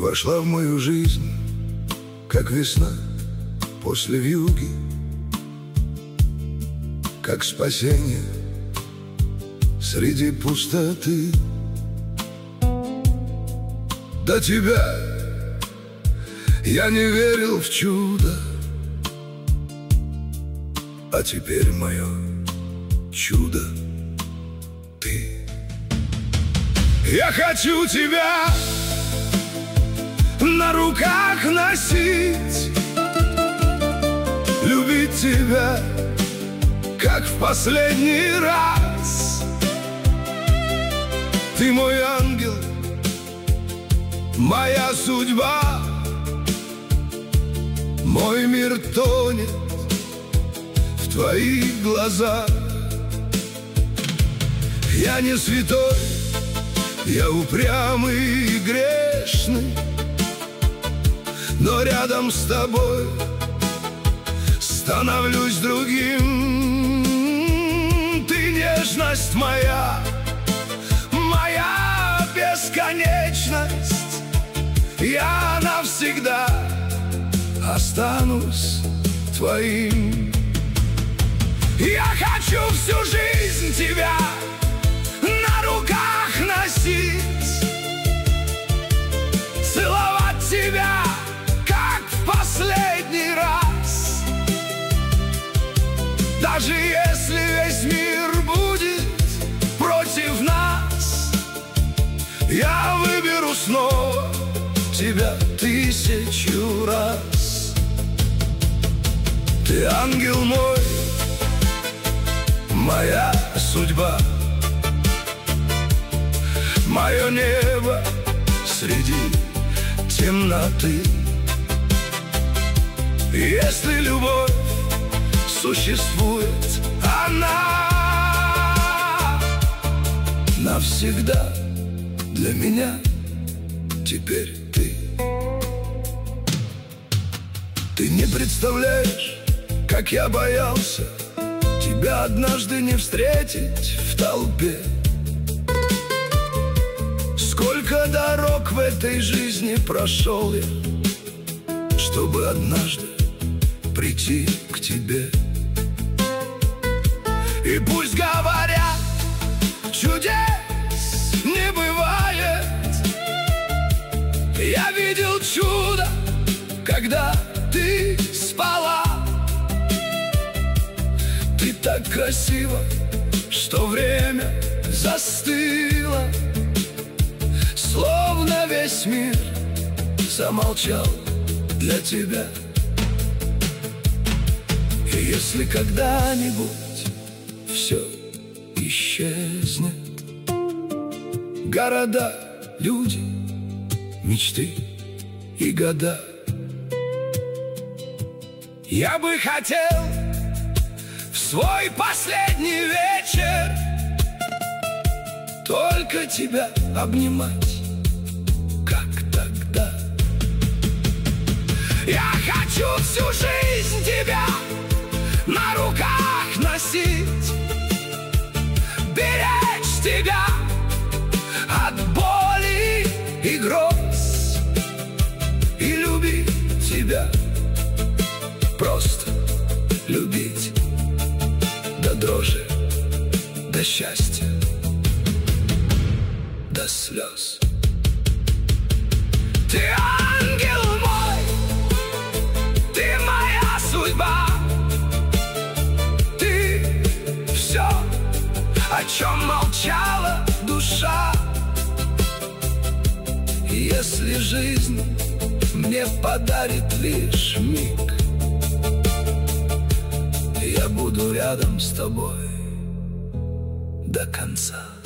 вошла в мою жизнь, как весна после вьюги, как спасение среди пустоты. До тебя я не верил в чудо, а теперь мое чудо ты. Я хочу тебя на руках носить, любить тебя, как в последний раз. Ты мой ангел, моя судьба, мой мир тонет в твоих глазах. Я не святой, я упрямый и грешный, но рядом с тобой становлюсь другим. Ты нежность моя, моя бесконечность. Я навсегда останусь твоим. Я хочу всю жизнь тебя на руках носить, целовать тебя, как в последний раз. Даже если весь мир будет против нас, я выберу снова тебя 1000 раз. Ты ангел мой, моя судьба, мое небо среди темноты. Если любовь существует, она навсегда для меня теперь ты. Ты не представляешь, как я боялся тебя однажды не встретить в толпе. Сколько дорог в этой жизни прошел я, чтобы однажды прийти к тебе. И пусть говорят, чудес не бывает, я видел чудо, когда ты спала. Ты так красиво, что время застыло, словно весь мир замолчал для тебя. И если когда-нибудь все исчезнет, города, люди, мечты и года, я бы хотел в свой последний вечер только тебя обнимать, как тогда. Я хочу всю жизнь тебя на руках носить, беречь тебя от боли и гроз, и любить тебя, просто любить до дрожи, до счастья, до слез. Ты ангел мой, ты моя судьба, ты все, о чем молчала душа. И если жизнь мне подарит лишь миг, я буду рядом с тобой до конца.